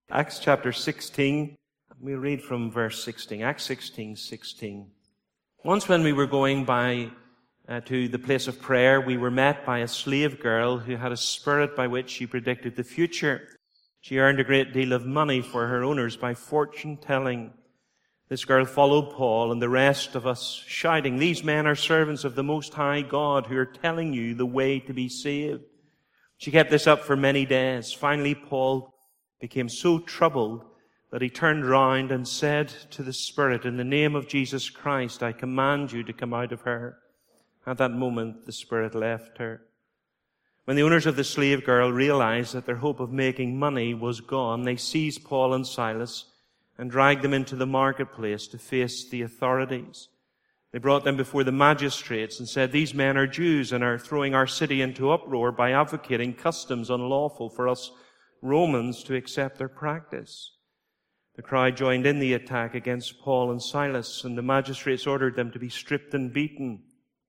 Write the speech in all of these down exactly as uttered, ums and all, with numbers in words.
Acts chapter sixteen, we read from verse sixteen. Acts sixteen, sixteen. Once when we were going by uh, to the place of prayer, we were met by a slave girl who had a spirit by which she predicted the future. She earned a great deal of money for her owners by fortune-telling. This girl followed Paul and the rest of us, shouting, "These men are servants of the Most High God who are telling you the way to be saved." She kept this up for many days. Finally, Paul became so troubled that he turned round and said to the spirit, "In the name of Jesus Christ, I command you to come out of her." At that moment, the spirit left her. When the owners of the slave girl realized that their hope of making money was gone, they seized Paul and Silas and dragged them into the marketplace to face the authorities. They brought them before the magistrates and said, "These men are Jews and are throwing our city into uproar by advocating customs unlawful for us Romans to accept their practice." The crowd joined in the attack against Paul and Silas, and the magistrates ordered them to be stripped and beaten.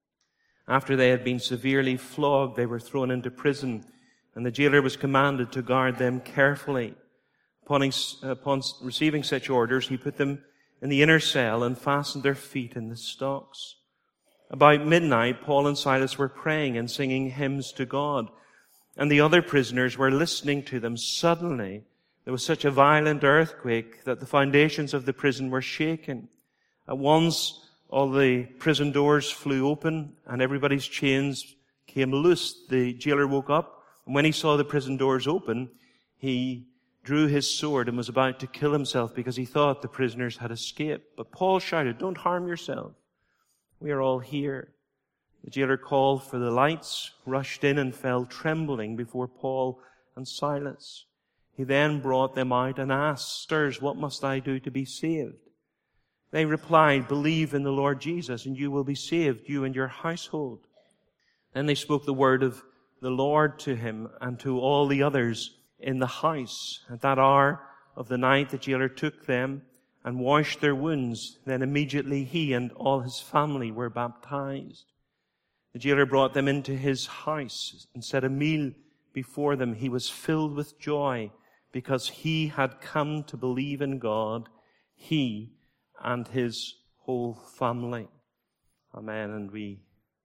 After they had been severely flogged, they were thrown into prison, and the jailer was commanded to guard them carefully. Upon, upon receiving such orders, he put them in the inner cell and fastened their feet in the stocks. About midnight, Paul and Silas were praying and singing hymns to God, and the other prisoners were listening to them. Suddenly, there was such a violent earthquake that the foundations of the prison were shaken. At once, all the prison doors flew open and everybody's chains came loose. The jailer woke up, and when he saw the prison doors open, he drew his sword and was about to kill himself because he thought the prisoners had escaped. But Paul shouted, "Don't harm yourself. We are all here." The jailer called for the lights, rushed in, and fell trembling before Paul and Silas. He then brought them out and asked, "Sirs, what must I do to be saved?" They replied, "Believe in the Lord Jesus, and you will be saved, you and your household." Then they spoke the word of the Lord to him and to all the others in the house. At that hour of the night, the jailer took them and washed their wounds. Then immediately he and all his family were baptized. The jailer brought them into his house and set a meal before them. He was filled with joy because he had come to believe in God, he and his whole family. Amen. And we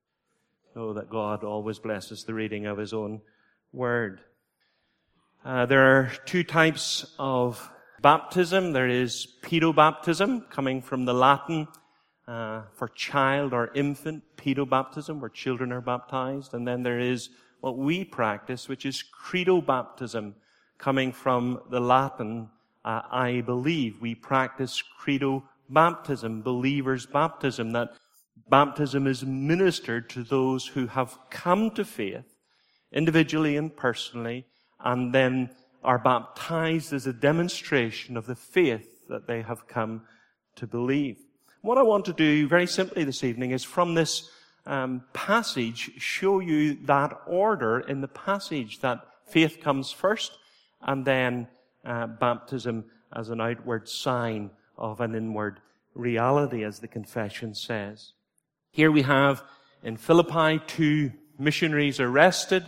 know that God always blesses the reading of his own word. Uh, there are two types of baptism. There is pedobaptism, coming from the Latin uh, for child or infant, pedobaptism, where children are baptized. And then there is what we practice, which is credobaptism, coming from the Latin, uh, I believe. We practice credobaptism, believer's baptism, that baptism is ministered to those who have come to faith, individually and personally, and then are baptized as a demonstration of the faith that they have come to believe. What I want to do very simply this evening is from this um, passage show you that order in the passage, that faith comes first and then uh, baptism as an outward sign of an inward reality, as the confession says. Here we have in Philippi two missionaries arrested,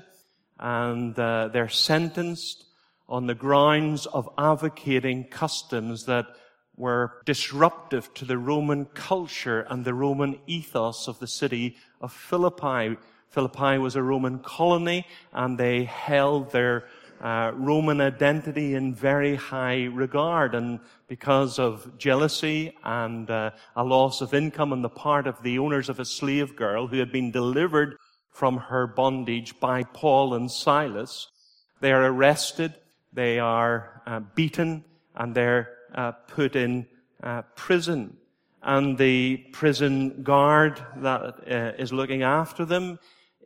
and uh, they're sentenced on the grounds of advocating customs that were disruptive to the Roman culture and the Roman ethos of the city of Philippi. Philippi was a Roman colony, and they held their uh, Roman identity in very high regard. And because of jealousy and uh, a loss of income on the part of the owners of a slave girl who had been delivered from her bondage by Paul and Silas, they are arrested, they are uh, beaten, and they're uh, put in uh, prison. And the prison guard that uh, is looking after them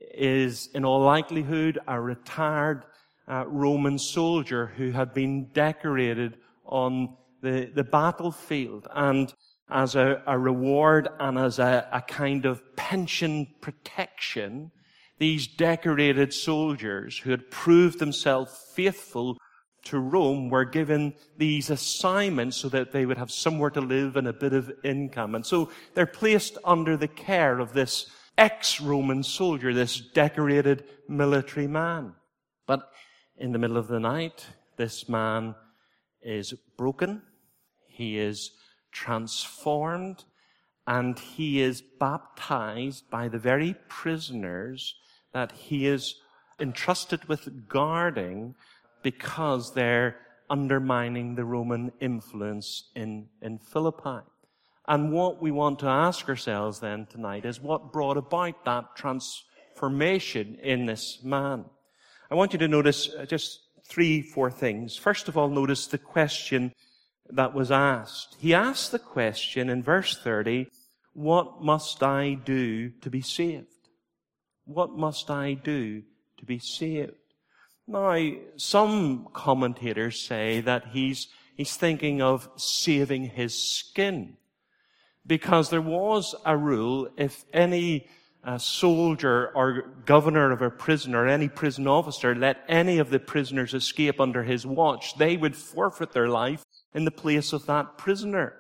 is, in all likelihood, a retired uh, Roman soldier who had been decorated on the, the battlefield. And as a, a reward and as a, a kind of pension protection, these decorated soldiers who had proved themselves faithful to Rome were given these assignments so that they would have somewhere to live and a bit of income. And so they're placed under the care of this ex-Roman soldier, this decorated military man. But in the middle of the night, this man is broken, he is transformed, and he is baptized by the very prisoners that he is entrusted with guarding because they're undermining the Roman influence in, in Philippi. And what we want to ask ourselves then tonight is what brought about that transformation in this man. I want you to notice just three, four things. First of all, notice the question that was asked. He asked the question in verse thirty, what must I do to be saved? What must I do to be saved? Now, some commentators say that he's, he's thinking of saving his skin. Because there was a rule, if any uh, soldier or governor of a prison or any prison officer let any of the prisoners escape under his watch, they would forfeit their life in the place of that prisoner.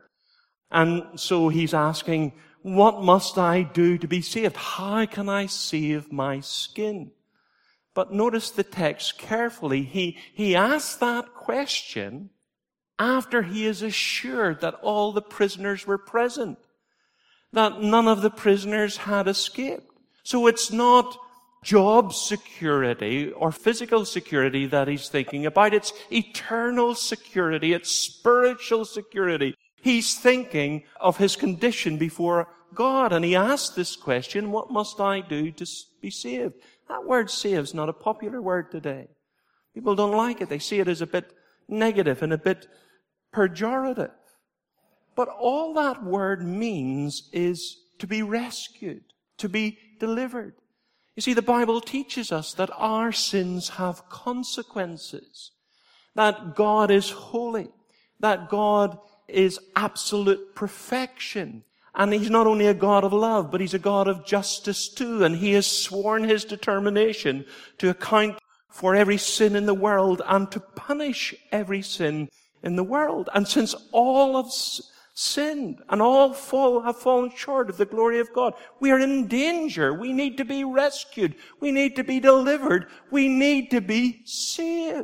And so he's asking, what must I do to be saved? How can I save my skin? But notice the text carefully. He, he asked that question after he is assured that all the prisoners were present, that none of the prisoners had escaped. So it's not job security or physical security that he's thinking about. It's eternal security. It's spiritual security. He's thinking of his condition before God, and he asked this question, what must I do to be saved? That word save is not a popular word today. People don't like it. They see it as a bit negative and a bit pejorative. But all that word means is to be rescued, to be delivered. You see, the Bible teaches us that our sins have consequences, that God is holy, that God is absolute perfection. And he's not only a God of love, but he's a God of justice too. And he has sworn his determination to account for every sin in the world and to punish every sin in the world. And since all have sinned and all fall, have fallen short of the glory of God, we are in danger. We need to be rescued. We need to be delivered. We need to be saved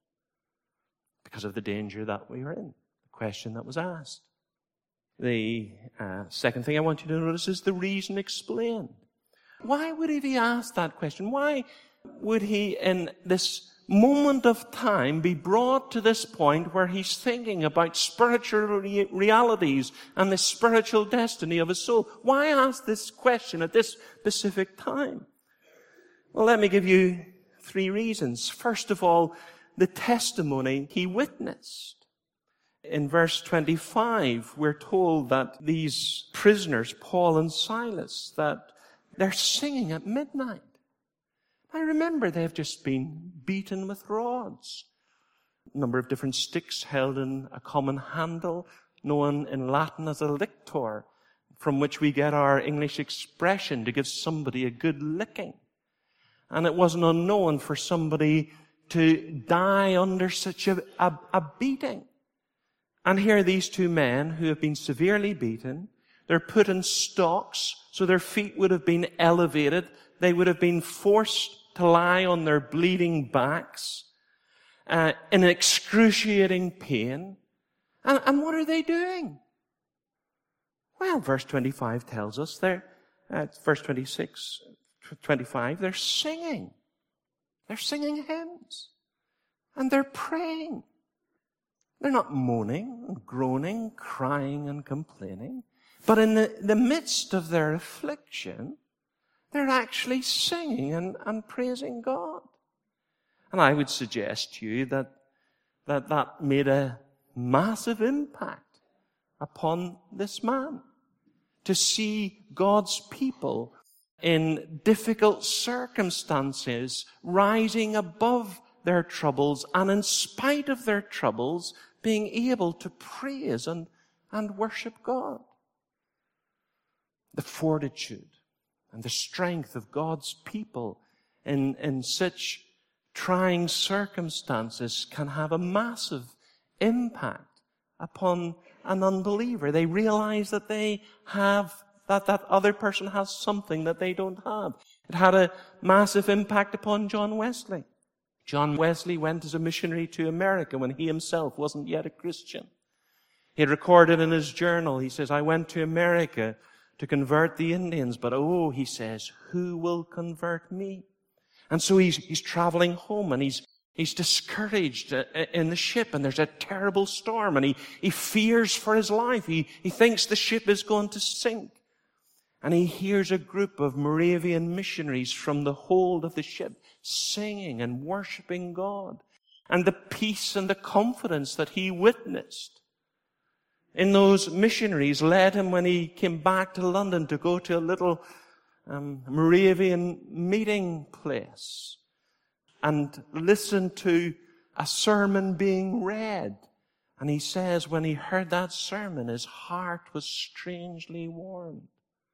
because of the danger that we are in. The question that was asked. The uh, second thing I want you to notice is the reason explained. Why would he ask that question? Why would he, in this moment of time, be brought to this point where he's thinking about spiritual re- realities and the spiritual destiny of his soul? Why ask this question at this specific time? Well, let me give you three reasons. First of all, the testimony he witnessed. In verse twenty-five, we're told that these prisoners, Paul and Silas, that they're singing at midnight. I remember they've just been beaten with rods. A number of different sticks held in a common handle, known in Latin as a lictor, from which we get our English expression to give somebody a good licking. And it wasn't unknown for somebody to die under such a, a, a beating. And here are these two men who have been severely beaten. They're put in stocks, so their feet would have been elevated. They would have been forced to lie on their bleeding backs uh, in excruciating pain. And, and what are they doing? Well, verse twenty-five tells us they're, uh, verse twenty-six, twenty-five, they're singing. They're singing hymns. And they're praying. They're not moaning and groaning, crying and complaining. But in the, the midst of their affliction, they're actually singing and, and praising God. And I would suggest to you that, that that made a massive impact upon this man. To see God's people in difficult circumstances rising above their troubles and in spite of their troubles being able to praise and, and worship God. The fortitude and the strength of God's people in, in such trying circumstances can have a massive impact upon an unbeliever. They realize that they have, that that other person has something that they don't have. It had a massive impact upon John Wesley. John Wesley went as a missionary to America when he himself wasn't yet a Christian. He had recorded in his journal, he says, I went to America to convert the Indians, but oh, he says, who will convert me? And so he's, he's traveling home, and he's, he's discouraged in the ship, and there's a terrible storm, and he, he fears for his life. He, he thinks the ship is going to sink. And he hears a group of Moravian missionaries from the hold of the ship singing and worshiping God. And the peace and the confidence that he witnessed in those missionaries led him, when he came back to London, to go to a little um, Moravian meeting place and listen to a sermon being read. And he says when he heard that sermon, his heart was strangely warmed.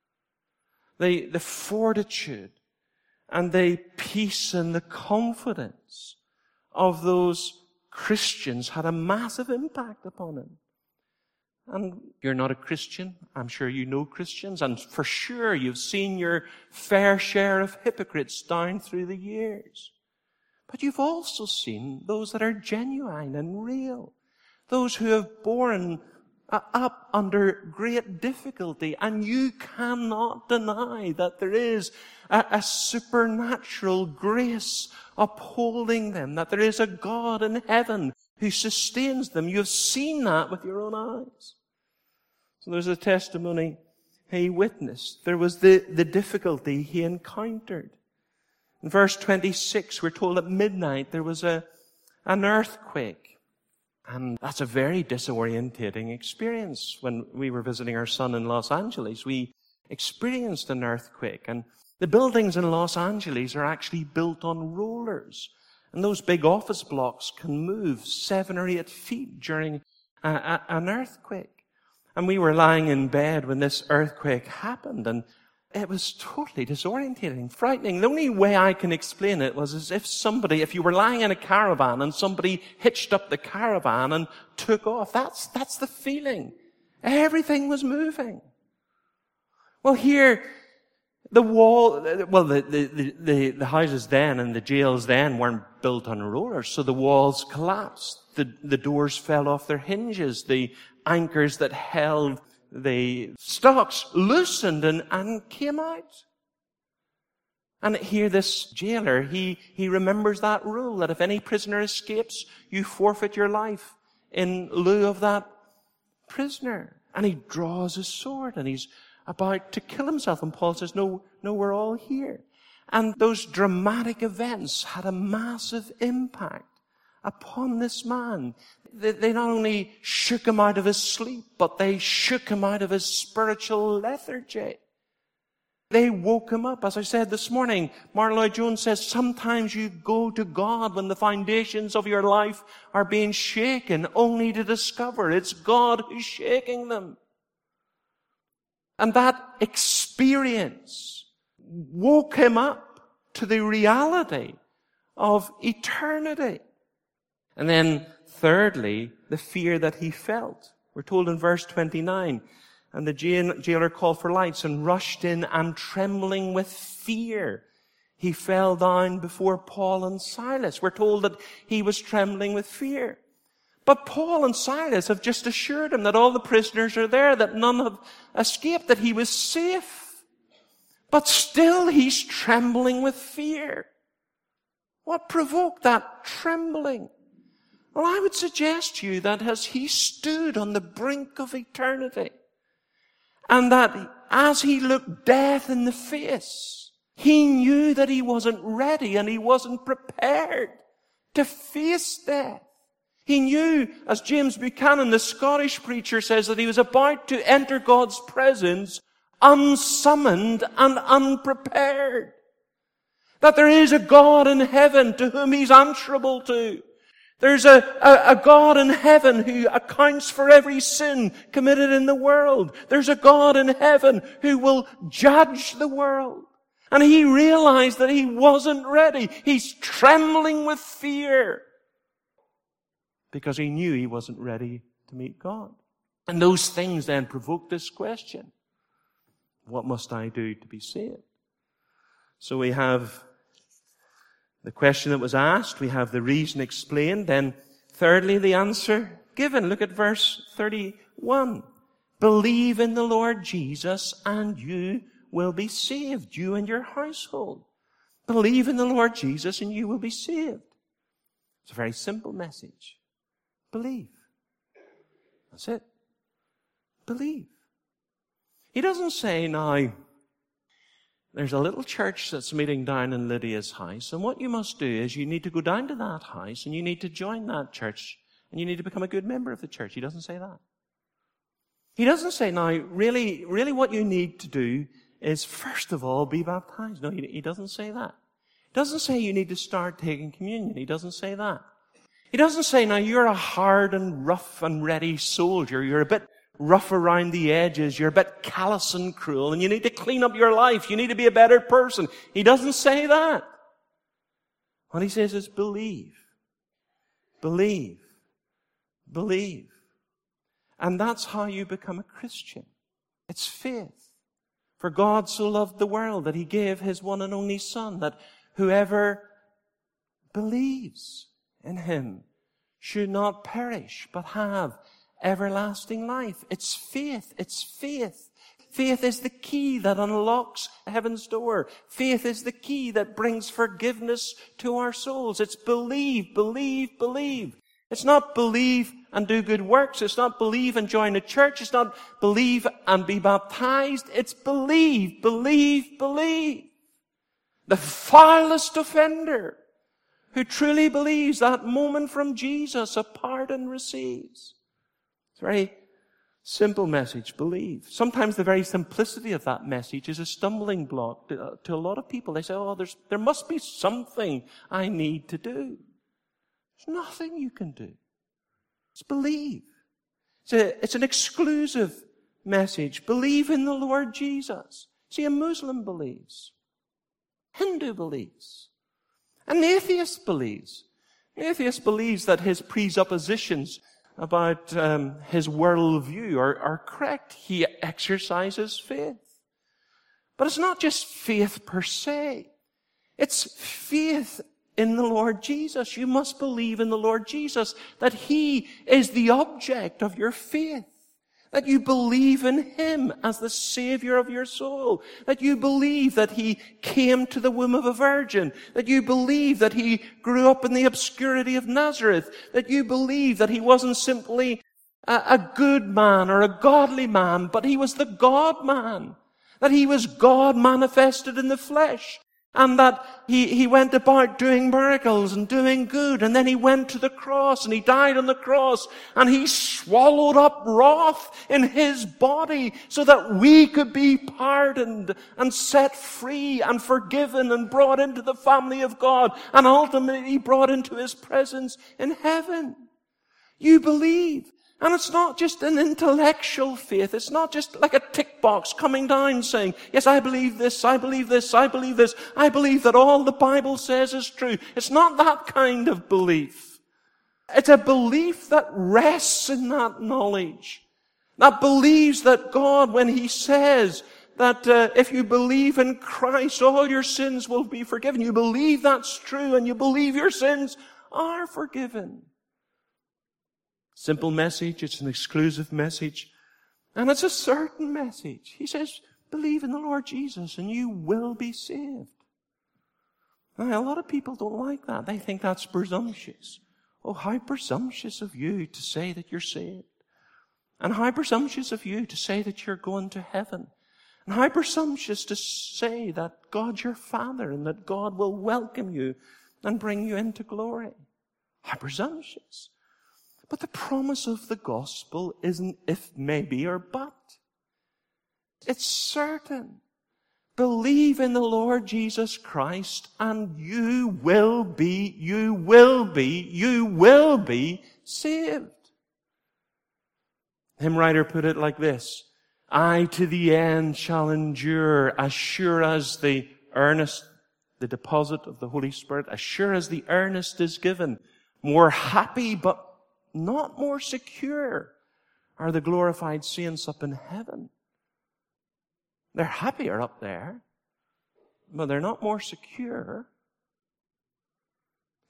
The, the fortitude and the peace and the confidence of those Christians had a massive impact upon him. And you're not a Christian. I'm sure you know Christians. And for sure you've seen your fair share of hypocrites down through the years. But you've also seen those that are genuine and real. Those who have borne up under great difficulty. And you cannot deny that there is a, a supernatural grace upholding them. That there is a God in heaven who sustains them. You have seen that with your own eyes. So there's a testimony he witnessed. There was the, the difficulty he encountered. In verse twenty-six, we're told at midnight there was a, an earthquake. And that's a very disorientating experience. When we were visiting our son in Los Angeles, we experienced an earthquake. And the buildings in Los Angeles are actually built on rollers. And those big office blocks can move seven or eight feet during a, a, an earthquake. And we were lying in bed when this earthquake happened, and it was totally disorientating, frightening. The only way I can explain it was as if somebody, if you were lying in a caravan and somebody hitched up the caravan and took off. That's, that's the feeling. Everything was moving. Well, here, the wall, well, the, the, the, the houses then and the jails then weren't built on rollers, so the walls collapsed. The, the doors fell off their hinges. The anchors that held the stocks loosened and, and came out. And here this jailer, he, he remembers that rule, that if any prisoner escapes, you forfeit your life in lieu of that prisoner. And he draws his sword and he's about to kill himself. And Paul says, no, no, we're all here. And those dramatic events had a massive impact upon this man. They, they not only shook him out of his sleep, but they shook him out of his spiritual lethargy. They woke him up. As I said this morning, Martyn Lloyd-Jones says, sometimes you go to God when the foundations of your life are being shaken, only to discover it's God who's shaking them. And that experience woke him up to the reality of eternity. And then, thirdly, the fear that he felt. We're told in verse twenty-nine, and the jailer called for lights and rushed in, and trembling with fear, he fell down before Paul and Silas. We're told that he was trembling with fear. But Paul and Silas have just assured him that all the prisoners are there, that none have escaped, that he was safe. But still he's trembling with fear. What provoked that trembling? Well, I would suggest to you that as he stood on the brink of eternity, and that as he looked death in the face, he knew that he wasn't ready and he wasn't prepared to face death. He knew, as James Buchanan, the Scottish preacher, says, that he was about to enter God's presence unsummoned and unprepared. That there is a God in heaven to whom he's answerable to. There's a, a, a God in heaven who accounts for every sin committed in the world. There's a God in heaven who will judge the world. And he realized that he wasn't ready. He's trembling with fear because he knew he wasn't ready to meet God. And those things then provoked this question. What must I do to be saved? So we have the question that was asked, we have the reason explained. Then, thirdly, the answer given. Look at verse thirty-one. Believe in the Lord Jesus and you will be saved, you and your household. Believe in the Lord Jesus and you will be saved. It's a very simple message. Believe. That's it. Believe. He doesn't say, now, there's a little church that's meeting down in Lydia's house, and what you must do is you need to go down to that house and you need to join that church and you need to become a good member of the church. He doesn't say that. He doesn't say, now, really, really what you need to do is, first of all, be baptized. No, he, he doesn't say that. He doesn't say you need to start taking communion. He doesn't say that. He doesn't say, now, you're a hard and rough and ready soldier. You're a bit rough around the edges. You're a bit callous and cruel, and you need to clean up your life. You need to be a better person. He doesn't say that. What he says is believe. Believe. Believe. And that's how you become a Christian. It's faith. For God so loved the world that he gave his one and only Son, that whoever believes in him should not perish, but have everlasting life. It's faith. It's faith. Faith is the key that unlocks heaven's door. Faith is the key that brings forgiveness to our souls. It's believe, believe, believe. It's not believe and do good works. It's not believe and join a church. It's not believe and be baptized. It's believe, believe, believe. The foulest offender who truly believes that moment from Jesus, a pardon receives. It's a very simple message, believe. Sometimes the very simplicity of that message is a stumbling block to, to a lot of people. They say, oh, there's, there must be something I need to do. There's nothing you can do. It's believe. It's, a, it's an exclusive message. Believe in the Lord Jesus. See, a Muslim believes. Hindu believes. An atheist believes. An atheist believes that his presuppositions about um, his worldview are, are correct. He exercises faith. But it's not just faith per se. It's faith in the Lord Jesus. You must believe in the Lord Jesus, that he is the object of your faith. That you believe in him as the Savior of your soul. That you believe that he came to the womb of a virgin. That you believe that he grew up in the obscurity of Nazareth. That you believe that he wasn't simply a, a good man or a godly man, but he was the God-man. That he was God manifested in the flesh. And that he, he went about doing miracles and doing good. And then he went to the cross and he died on the cross. And he swallowed up wrath in his body so that we could be pardoned and set free and forgiven and brought into the family of God. And ultimately brought into his presence in heaven. You believe. And it's not just an intellectual faith. It's not just like a tick box coming down saying, yes, I believe this, I believe this, I believe this. I believe that all the Bible says is true. It's not that kind of belief. It's a belief that rests in that knowledge. That believes that God, when he says that uh, if you believe in Christ, all your sins will be forgiven. You believe that's true and you believe your sins are forgiven. Simple message, it's an exclusive message, and it's a certain message. He says, believe in the Lord Jesus and you will be saved. Now, a lot of people don't like that. They think that's presumptuous. Oh, how presumptuous of you to say that you're saved. And how presumptuous of you to say that you're going to heaven. And how presumptuous to say that God's your Father and that God will welcome you and bring you into glory. How presumptuous. But the promise of the gospel isn't if, maybe, or but. It's certain. Believe in the Lord Jesus Christ and you will be, you will be, you will be saved. The hymn writer put it like this: I to the end shall endure, as sure as the earnest, the deposit of the Holy Spirit, as sure as the earnest is given. More happy, but not more secure, are the glorified saints up in heaven. They're happier up there, but they're not more secure.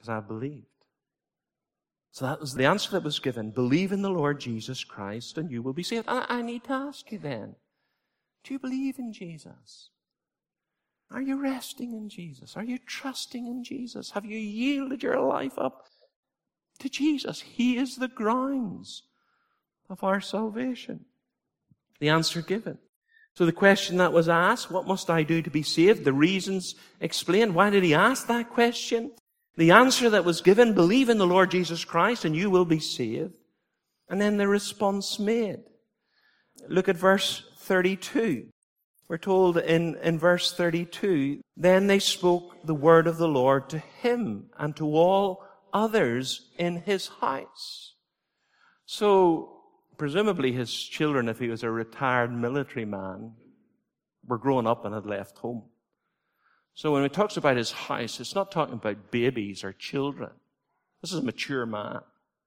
Because I believed. So that was the answer that was given. Believe in the Lord Jesus Christ and you will be saved. I, I need to ask you then, do you believe in Jesus? Are you resting in Jesus? Are you trusting in Jesus? Have you yielded your life up to Jesus? He is the grounds of our salvation. The answer given. So the question that was asked, what must I do to be saved? The reasons explained. Why did he ask that question? The answer that was given, believe in the Lord Jesus Christ and you will be saved. And then the response made. Look at verse thirty-two. We're told in, in verse thirty-two, then they spoke the word of the Lord to him and to all others in his house. So, presumably his children, if he was a retired military man, were grown up and had left home. So when it talks about his house, it's not talking about babies or children. This is a mature man.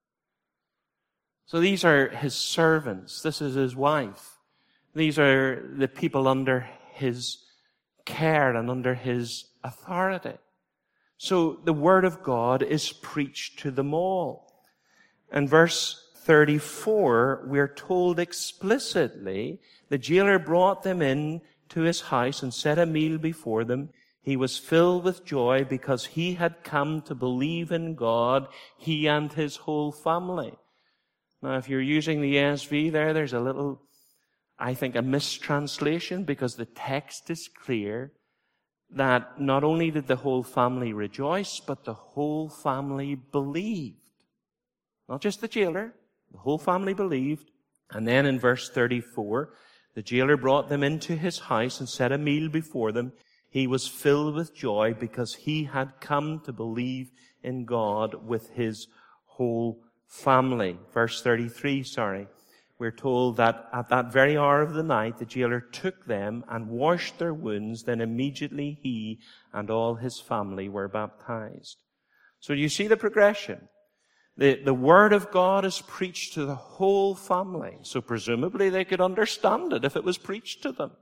So these are his servants. This is his wife. These are the people under his care and under his authority. So the word of God is preached to them all. In verse thirty-four, we're told explicitly, the jailer brought them in to his house and set a meal before them. He was filled with joy because he had come to believe in God, he and his whole family. Now, if you're using the E S V there, there's a little, I think, a mistranslation because the text is clear that not only did the whole family rejoice, but the whole family believed. Not just the jailer, the whole family believed. And then in verse thirty-four, the jailer brought them into his house and set a meal before them. He was filled with joy because he had come to believe in God with his whole family. Verse thirty-three, sorry. We're told that at that very hour of the night, the jailer took them and washed their wounds. Then immediately he and all his family were baptized. So you see the progression. The, the word of God is preached to the whole family. So presumably they could understand it if it was preached to them.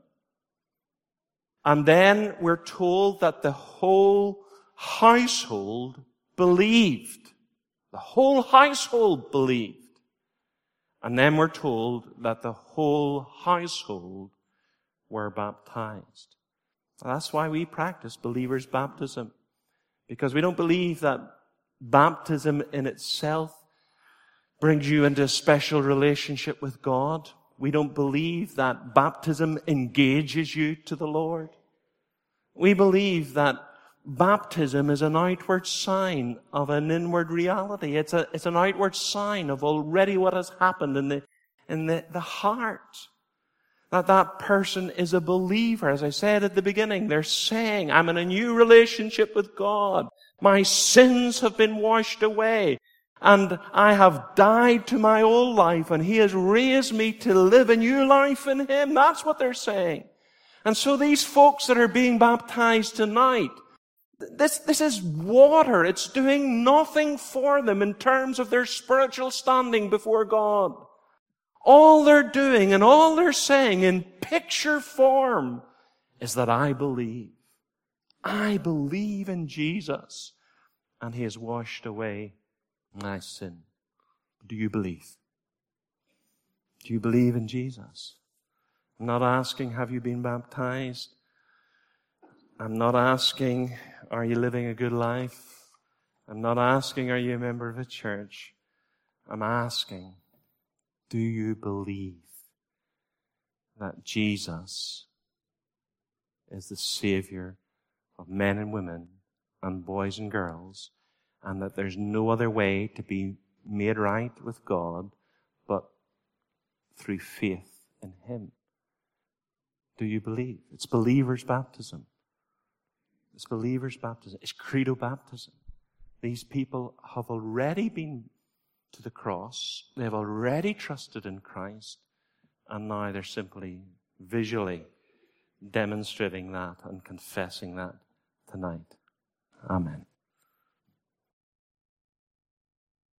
And then we're told that the whole household believed. The whole household believed. And then we're told that the whole household were baptized. That's why we practice believers' baptism. Because we don't believe that baptism in itself brings you into a special relationship with God. We don't believe that baptism engages you to the Lord. We believe that baptism is an outward sign of an inward reality. It's a, it's an outward sign of already what has happened in the, in the, the heart. That that person is a believer. As I said at the beginning, they're saying, I'm in a new relationship with God. My sins have been washed away. And I have died to my old life, and He has raised me to live a new life in Him. That's what they're saying. And so these folks that are being baptized tonight, this, this is water. It's doing nothing for them in terms of their spiritual standing before God. All they're doing and all they're saying in picture form is that I believe. I believe in Jesus, and He has washed away my sin. Do you believe? Do you believe in Jesus? I'm not asking, have you been baptized? I'm not asking, are you living a good life? I'm not asking, are you a member of a church? I'm asking, do you believe that Jesus is the Savior of men and women and boys and girls, and that there's no other way to be made right with God but through faith in Him? Do you believe? It's believer's baptism. It's believer's baptism. It's credo baptism. These people have already been to the cross. They've already trusted in Christ. And now they're simply visually demonstrating that and confessing that tonight. Amen.